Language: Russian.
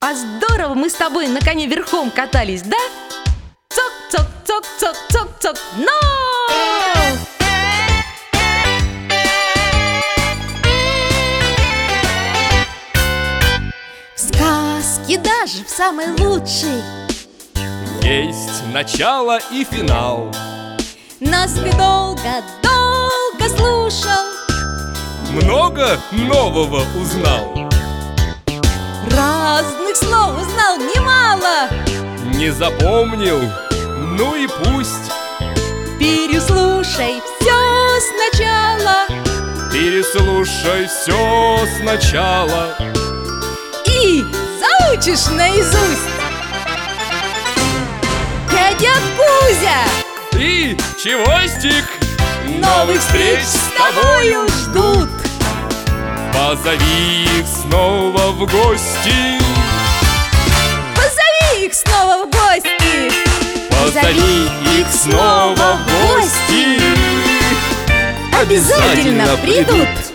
А здорово мы с тобой на коне верхом катались, да? Цок-цок-цок-цок-цок-цок, но! В сказке даже в самой лучшей есть начало и финал. нас бы долго-долго слушал, Много нового узнал. разных слов узнал немало. Не запомнил? Ну и пусть. Переслушай все сначала Переслушай все сначала. и заучишь наизусть. Дядя Кузя, И чевостик, новых встреч с тобою ждут. Позови их снова в гости. Позови их снова в гости. Позови их снова в гости. Обязательно придут.